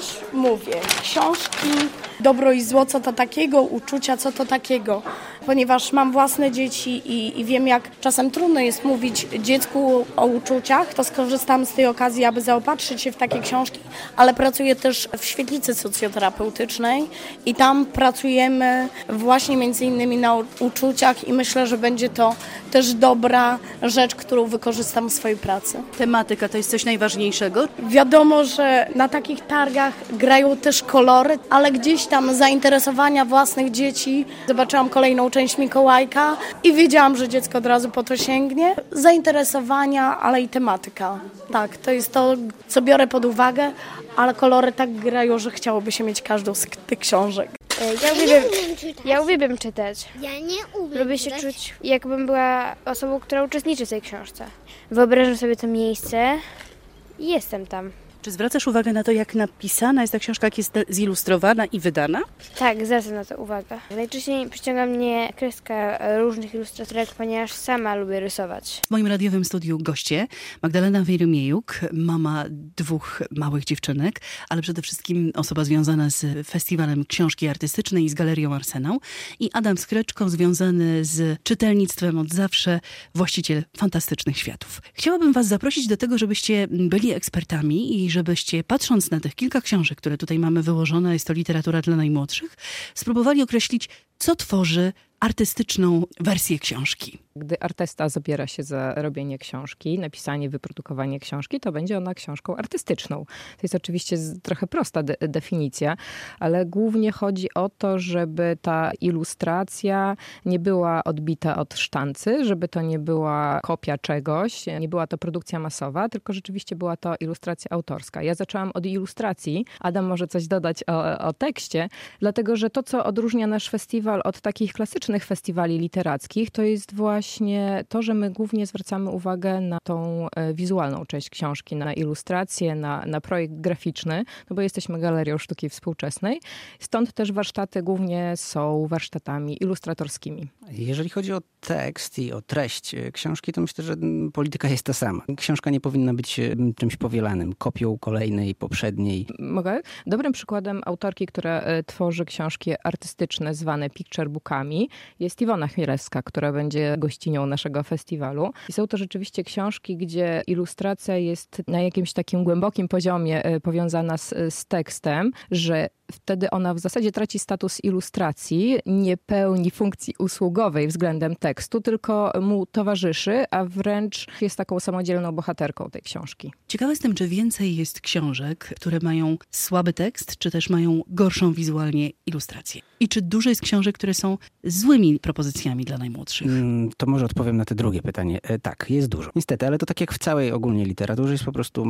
już mówię, książki Dobro i zło, co to takiego, uczucia, co to takiego. Ponieważ mam własne dzieci i wiem, jak czasem trudno jest mówić dziecku o uczuciach, to skorzystam z tej okazji, aby zaopatrzyć się w takie książki, ale pracuję też w świetlicy socjoterapeutycznej i tam pracujemy właśnie między innymi na uczuciach i myślę, że będzie to też dobra rzecz, którą wykorzystam w swojej pracy. Tematyka to jest coś najważniejszego? Wiadomo, że na takich targach grają też kolory, ale gdzieś tam zainteresowania własnych dzieci. Zobaczyłam kolejną część Mikołajka i wiedziałam, że dziecko od razu po to sięgnie. Zainteresowania, ale i tematyka. Tak, to jest to, co biorę pod uwagę, ale kolory tak grają, że chciałoby się mieć każdą z tych książek. Ja uwielbiam czytać. Ja nie umiem. Lubię się czuć, jakbym była osobą, która uczestniczy w tej książce. Wyobrażam sobie to miejsce i jestem tam. Czy zwracasz uwagę na to, jak napisana jest ta książka, jak jest zilustrowana i wydana? Tak, zwracam na to uwagę. Najczęściej przyciąga mnie kreska różnych ilustratorek, ponieważ sama lubię rysować. W moim radiowym studiu goście Magdalena Wejrymiejuk, mama 2 małych dziewczynek, ale przede wszystkim osoba związana z Festiwalem Książki Artystycznej i z Galerią Arsenał, i Adam Skreczko, związany z czytelnictwem od zawsze, właściciel Fantastycznych Światów. Chciałabym was zaprosić do tego, żebyście byli ekspertami i żebyście, patrząc na tych kilka książek, które tutaj mamy wyłożone, jest to literatura dla najmłodszych, spróbowali określić, co tworzy artystyczną wersję książki. Gdy artysta zabiera się za robienie książki, napisanie, wyprodukowanie książki, to będzie ona książką artystyczną. To jest oczywiście trochę prosta definicja, ale głównie chodzi o to, żeby ta ilustracja nie była odbita od sztancy, żeby to nie była kopia czegoś, nie była to produkcja masowa, tylko rzeczywiście była to ilustracja autorska. Ja zaczęłam od ilustracji. Adam może coś dodać o tekście, dlatego że to, co odróżnia nasz festiwal od takich klasycznych festiwali literackich, to jest właśnie to, że my głównie zwracamy uwagę na tą wizualną część książki, na ilustrację, na projekt graficzny, no bo jesteśmy galerią sztuki współczesnej. Stąd też warsztaty głównie są warsztatami ilustratorskimi. Jeżeli chodzi o tekst i o treść książki, to myślę, że polityka jest ta sama. Książka nie powinna być czymś powielanym, kopią kolejnej, poprzedniej. Mogę? Dobrym przykładem autorki, która tworzy książki artystyczne zwane picture bookami, jest Iwona Chmielewska, która będzie gościnią naszego festiwalu. I są to rzeczywiście książki, gdzie ilustracja jest na jakimś takim głębokim poziomie powiązana z tekstem, że wtedy ona w zasadzie traci status ilustracji, nie pełni funkcji usługowej względem tekstu, tylko mu towarzyszy, a wręcz jest taką samodzielną bohaterką tej książki. Ciekawa jestem, czy więcej jest książek, które mają słaby tekst, czy też mają gorszą wizualnie ilustrację. I czy dużo jest książek, które są złymi propozycjami dla najmłodszych? To może odpowiem na te drugie pytanie. Tak, jest dużo. Niestety, ale to tak jak w całej ogólnie literaturze jest po prostu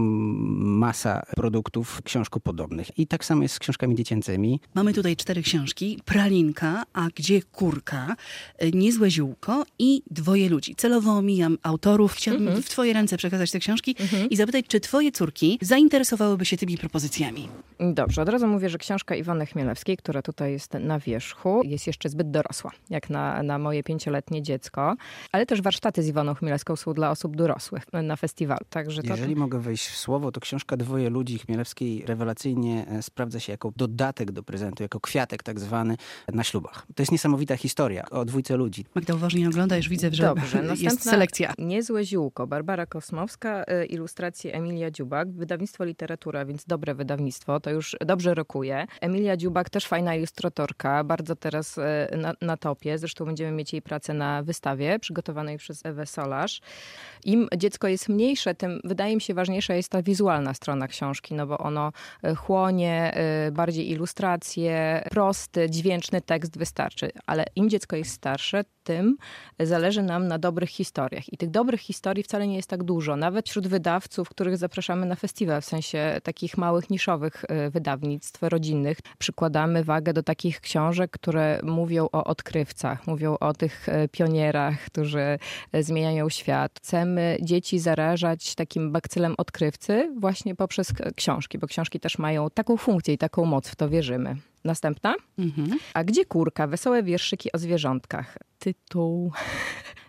masa produktów książkopodobnych. I tak samo jest z książkami dziecięcymi. Mamy tutaj 4 książki. Pralinka, A gdzie kurka, Niezłe ziółko i Dwoje ludzi. Celowo omijam autorów. Chciałabym w twoje ręce przekazać te książki i zapytać, czy twoje córki zainteresowałyby się tymi propozycjami? Dobrze, od razu mówię, że książka Iwony Chmielewskiej, która tutaj jest na wierzchu, jest jeszcze zbyt dorosła, jak na moje 5-letnie dziecko. Ale też warsztaty z Iwoną Chmielewską są dla osób dorosłych na festiwalu. Także Jeżeli mogę wejść w słowo, to książka Dwoje ludzi Chmielewskiej rewelacyjnie sprawdza się jako dodatek do prezentu, jako kwiatek tak zwany na ślubach. To jest niesamowita historia o 2 ludzi. Magda, uważnie oglądasz, widzę, że Dobrze, jest selekcja. Niezłe ziółko, Barbara Kosmowska, ilustracje Emilia Dziubak, wydawnictwo Literatura, więc dobre wydawnictwo, to już dobrze rokuje. Emilia Dziubak też fajna ilustratorka, bardzo teraz na topie, zresztą będziemy mieć jej pracę na wystawie przygotowanej przez Ewę Solarz. Im dziecko jest mniejsze, tym wydaje mi się ważniejsza jest ta wizualna strona książki, no bo ono chłonie bardziej ilustracje, prosty, dźwięczny tekst wystarczy, ale im dziecko jest starsze, tym zależy nam na dobrych historiach. I tych dobrych historii wcale nie jest tak dużo. Nawet wśród wydawców, których zapraszamy na festiwal, w sensie takich małych, niszowych wydawnictw rodzinnych, przykładamy wagę do takich książek, które mówią o odkrywcach, mówią o tych pionierach, którzy zmieniają świat. Chcemy dzieci zarażać takim bakcylem odkrywcy właśnie poprzez książki, bo książki też mają taką funkcję i taką moc, w to wierzymy. Następna? A gdzie kurka? Wesołe wierszyki o zwierzątkach. Tytuł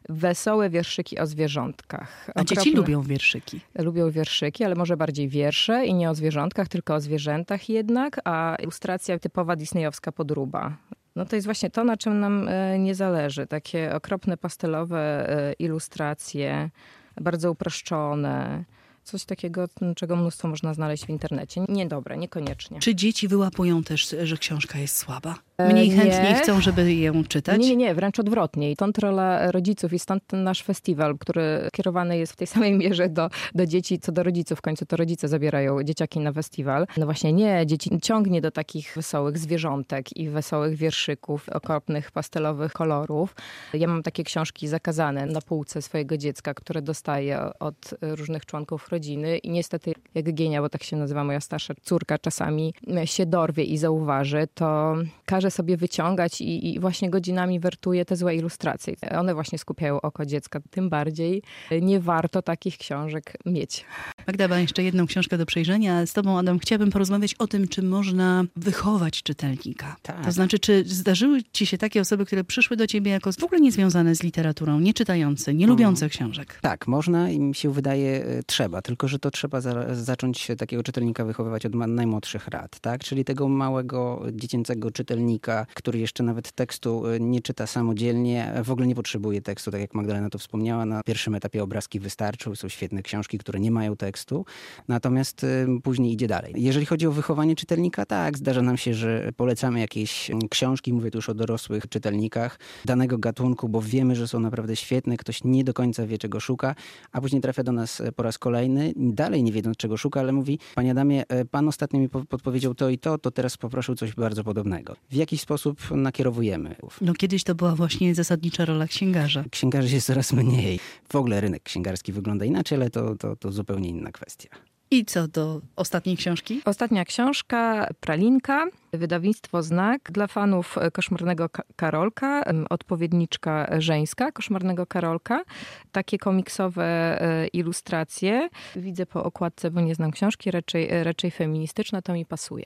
wesołe wierszyki o zwierzątkach. A dzieci lubią wierszyki. Lubią wierszyki, ale może bardziej wiersze i nie o zwierzątkach, tylko o zwierzętach jednak, a ilustracja typowa disneyowska podróba. No to jest właśnie to, na czym nam nie zależy. Takie okropne pastelowe ilustracje, bardzo uproszczone. Coś takiego, czego mnóstwo można znaleźć w internecie. Niedobre, niekoniecznie. Czy dzieci wyłapują też, że książka jest słaba? Mniej chętnie chcą, żeby ją czytać? Nie, wręcz odwrotnie. I stąd rola rodziców i stąd ten nasz festiwal, który kierowany jest w tej samej mierze do dzieci, co do rodziców. W końcu to rodzice zabierają dzieciaki na festiwal. No właśnie nie, dzieci ciągnie do takich wesołych zwierzątek i wesołych wierszyków, okropnych, pastelowych kolorów. Ja mam takie książki zakazane na półce swojego dziecka, które dostaję od różnych członków rodziny i niestety jak Gienia, bo tak się nazywa moja starsza córka, czasami się dorwie i zauważy, to każe sobie wyciągać i właśnie godzinami wertuje te złe ilustracje. One właśnie skupiają oko dziecka. Tym bardziej nie warto takich książek mieć. Magda ma jeszcze jedną książkę do przejrzenia. Z tobą, Adam, chciałabym porozmawiać o tym, czy można wychować czytelnika. Tak. To znaczy, czy zdarzyły ci się takie osoby, które przyszły do ciebie jako w ogóle niezwiązane z literaturą, nie czytające, nie lubiące książek? Tak, można i mi się wydaje trzeba, tylko że to trzeba zacząć takiego czytelnika wychowywać od najmłodszych lat, tak? Czyli tego małego, dziecięcego czytelnika, który jeszcze nawet tekstu nie czyta samodzielnie, w ogóle nie potrzebuje tekstu, tak jak Magdalena to wspomniała. Na pierwszym etapie obrazki wystarczą, są świetne książki, które nie mają tekstu, natomiast później idzie dalej. Jeżeli chodzi o wychowanie czytelnika, tak, zdarza nam się, że polecamy jakieś książki, mówię tu już o dorosłych czytelnikach danego gatunku, bo wiemy, że są naprawdę świetne, ktoś nie do końca wie, czego szuka, a później trafia do nas po raz kolejny, dalej nie wiedząc, czego szuka, ale mówi: Panie Adamie, pan ostatnio mi podpowiedział to i to teraz poproszę coś bardzo podobnego. W jakiś sposób nakierowujemy. No kiedyś to była właśnie zasadnicza rola księgarza. Księgarzy jest coraz mniej. W ogóle rynek księgarski wygląda inaczej, ale to zupełnie inna kwestia. I co do ostatniej książki? Ostatnia książka, Pralinka, wydawnictwo Znak. Dla fanów Koszmarnego Karolka, odpowiedniczka żeńska Koszmarnego Karolka. Takie komiksowe ilustracje. Widzę po okładce, bo nie znam książki, raczej feministyczna, to mi pasuje.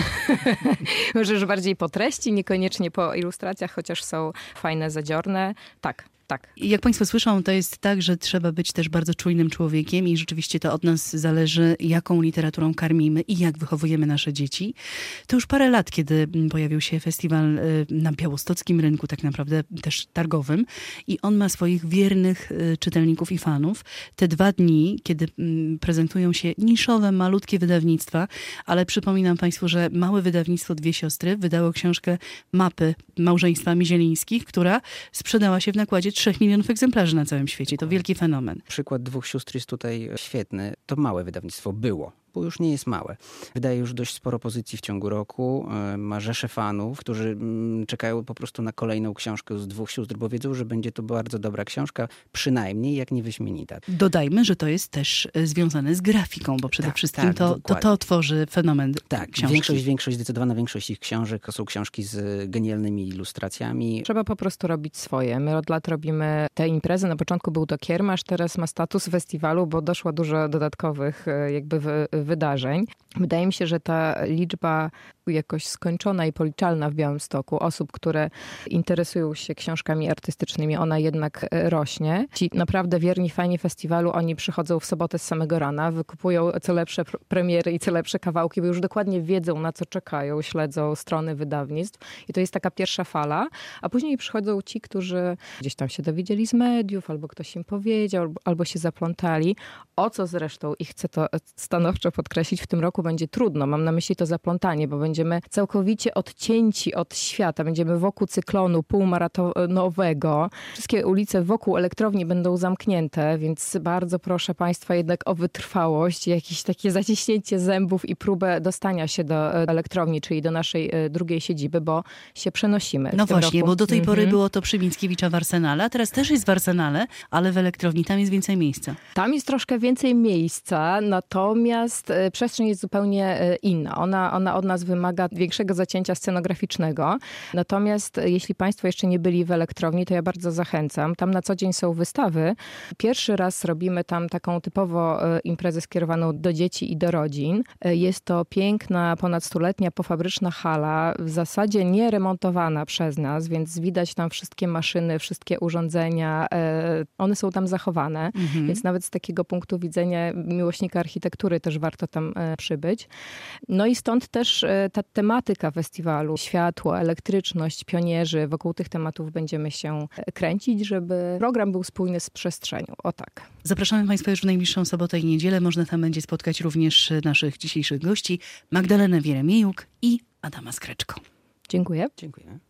Może już bardziej po treści, niekoniecznie po ilustracjach, chociaż są fajne, zadziorne. Tak. I jak państwo słyszą, to jest tak, że trzeba być też bardzo czujnym człowiekiem i rzeczywiście to od nas zależy, jaką literaturą karmimy i jak wychowujemy nasze dzieci. To już parę lat, kiedy pojawił się festiwal na białostockim rynku, tak naprawdę też targowym, i on ma swoich wiernych czytelników i fanów. Te 2 dni, kiedy prezentują się niszowe, malutkie wydawnictwa, ale przypominam państwu, że małe wydawnictwo Dwie Siostry wydało książkę Mapy małżeństwa Zielińskich, która sprzedała się w nakładzie 3 milionów egzemplarzy na całym świecie. To wielki fenomen. Przykład Dwóch sióstr jest tutaj świetny. To małe wydawnictwo było. Bo już nie jest małe. Wydaje już dość sporo pozycji w ciągu roku. Ma rzeszę fanów, którzy czekają po prostu na kolejną książkę z Dwóch sióstr, bo wiedzą, że będzie to bardzo dobra książka, przynajmniej jak nie wyśmienita. Dodajmy, że to jest też związane z grafiką, bo przede wszystkim to tworzy fenomen książki. Zdecydowana większość ich książek to są książki z genialnymi ilustracjami. Trzeba po prostu robić swoje. My od lat robimy te imprezy. Na początku był to kiermasz, teraz ma status festiwalu, bo doszło dużo dodatkowych jakby wydarzeń. Wydaje mi się, że ta liczba jakoś skończona i policzalna w Białymstoku osób, które interesują się książkami artystycznymi, ona jednak rośnie. Ci naprawdę wierni fani festiwalu, oni przychodzą w sobotę z samego rana, wykupują co lepsze premiery i co lepsze kawałki, bo już dokładnie wiedzą, na co czekają, śledzą strony wydawnictw i to jest taka pierwsza fala, a później przychodzą ci, którzy gdzieś tam się dowiedzieli z mediów, albo ktoś im powiedział, albo się zaplątali, o co zresztą i chcę to stanowczo podkreślić, w tym roku będzie trudno. Mam na myśli to zaplątanie, bo będziemy całkowicie odcięci od świata. Będziemy wokół cyklonu półmaratonowego. Wszystkie ulice wokół elektrowni będą zamknięte, więc bardzo proszę państwa jednak o wytrwałość, jakieś takie zaciśnięcie zębów i próbę dostania się do elektrowni, czyli do naszej drugiej siedziby, bo się przenosimy. No właśnie, bo do tej pory było to przy Mickiewicza w Arsenale, a teraz też jest w Arsenale, ale w elektrowni tam jest więcej miejsca. Tam jest troszkę więcej miejsca, natomiast Natomiast przestrzeń jest zupełnie inna. Ona od nas wymaga większego zacięcia scenograficznego. Natomiast jeśli Państwo jeszcze nie byli w Elektrowni, to ja bardzo zachęcam. Tam na co dzień są wystawy. Pierwszy raz robimy tam taką typowo imprezę skierowaną do dzieci i do rodzin. Jest to piękna, ponad 100-letnia pofabryczna hala, w zasadzie nie remontowana przez nas, więc widać tam wszystkie maszyny, wszystkie urządzenia. One są tam zachowane, więc nawet z takiego punktu widzenia miłośnika architektury też warto tam przybyć. No i stąd też ta tematyka festiwalu, światło, elektryczność, pionierzy, wokół tych tematów będziemy się kręcić, żeby program był spójny z przestrzenią. O tak. Zapraszamy Państwa już w najbliższą sobotę i niedzielę. Można tam będzie spotkać również naszych dzisiejszych gości, Magdalenę Wieremiejuk i Adama Skreczko. Dziękuję. Dziękuję.